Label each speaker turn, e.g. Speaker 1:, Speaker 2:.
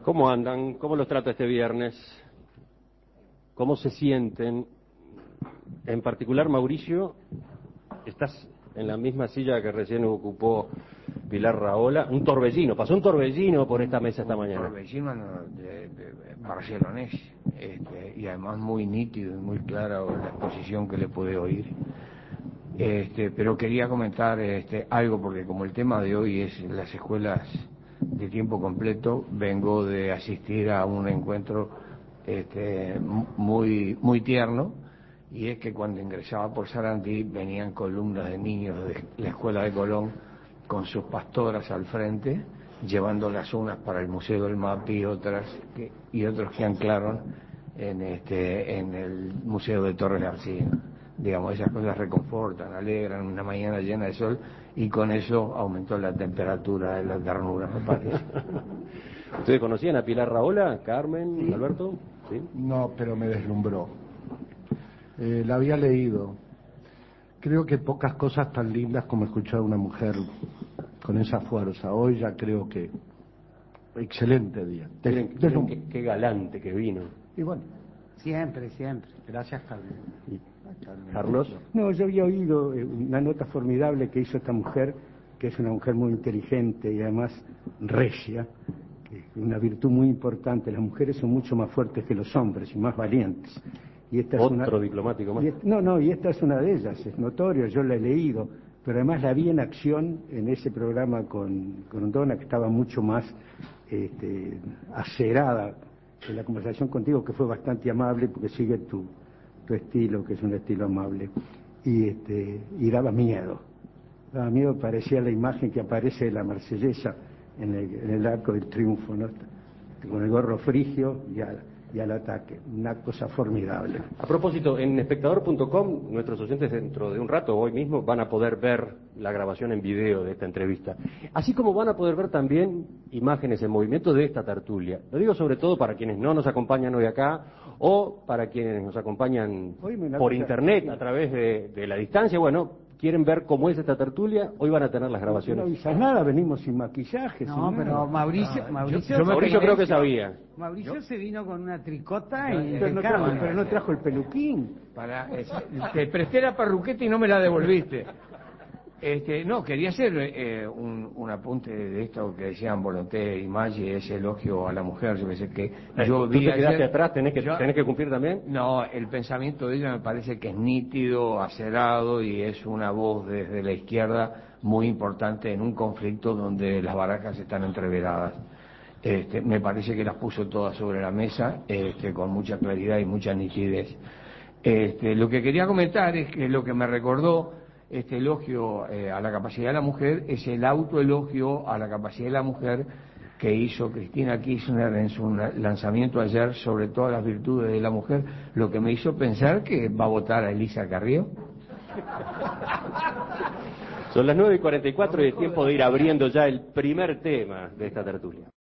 Speaker 1: ¿Cómo andan? ¿Cómo los trata este viernes? ¿Cómo se sienten? En particular, Mauricio, estás en la misma silla que recién ocupó Pilar Rahola. Un torbellino, pasó un torbellino por esta mesa esta mañana.
Speaker 2: Un torbellino de barcelonés, y además muy nítido y muy clara la exposición que le pude oír. Pero quería comentar algo, porque como el tema de hoy es las escuelas de tiempo completo, vengo de asistir a un encuentro muy tierno, y es que cuando ingresaba por Sarandí venían columnas de niños de la escuela de Colón con sus pastoras al frente, llevando las unas para el Museo del MAPI y otros que anclaron en el Museo de Torres García. Digamos, esas cosas reconfortan, alegran una mañana llena de sol, y con eso aumentó la temperatura de la ternura, me parece.
Speaker 1: ¿Ustedes conocían a Pilar Rahola, Carmen,
Speaker 3: ¿Sí?
Speaker 1: Alberto? ¿Sí?
Speaker 3: No, pero me deslumbró. La había leído. Creo que pocas cosas tan lindas como escuchar a una mujer con esa fuerza. Hoy ya creo que excelente día.
Speaker 1: Miren qué galante que vino.
Speaker 3: Y bueno,
Speaker 4: Siempre, siempre. Gracias, Carmen.
Speaker 1: Carlos.
Speaker 5: No, yo había oído una nota formidable que hizo esta mujer, que es una mujer muy inteligente y además recia, que es una virtud muy importante. Las mujeres son mucho más fuertes que los hombres y más valientes. Y esta es
Speaker 1: Otro diplomático más.
Speaker 5: y esta es una de ellas, es notorio, yo la he leído, pero además la vi en acción en ese programa con Donna, que estaba mucho más acerada en la conversación contigo, que fue bastante amable, porque sigue tu estilo, que es un estilo amable, y daba miedo, parecía la imagen que aparece de la Marsellesa en el Arco del Triunfo, ¿no? Con el gorro frigio y al ataque, una cosa formidable.
Speaker 1: A propósito, en espectador.com, nuestros oyentes dentro de un rato, hoy mismo, van a poder ver la grabación en video de esta entrevista. Así como van a poder ver también imágenes en movimiento de esta tertulia. Lo digo sobre todo para quienes no nos acompañan hoy acá, o para quienes nos acompañan por internet a través de la distancia. Bueno, quieren ver cómo es esta tertulia, hoy van a tener las grabaciones.
Speaker 5: No avisas nada, venimos sin maquillaje.
Speaker 4: No,
Speaker 5: sin
Speaker 4: pero
Speaker 5: nada.
Speaker 4: Mauricio
Speaker 1: Mauricio creo que sabía.
Speaker 4: Mauricio se vino con una tricota
Speaker 5: pero no trajo el peluquín.
Speaker 2: Te presté la parruqueta y no me la devolviste. No, quería hacer un apunte de esto que decían Volonté y Maggi, ese elogio a la mujer. Yo pensé que
Speaker 1: ¿Tú te quedaste atrás? ¿Tenés que cumplir también?
Speaker 2: No, el pensamiento de ella me parece que es nítido, acerado, y es una voz desde la izquierda muy importante en un conflicto donde las barajas están entreveradas. Me parece que las puso todas sobre la mesa, con mucha claridad y mucha nitidez. Lo que quería comentar es que lo que me recordó este elogio a la capacidad de la mujer es el autoelogio a la capacidad de la mujer que hizo Cristina Kirchner en su lanzamiento ayer sobre todas las virtudes de la mujer, lo que me hizo pensar que va a votar a Elisa Carrió.
Speaker 1: Son las 9:44 y es tiempo de ir abriendo ya el primer tema de esta tertulia.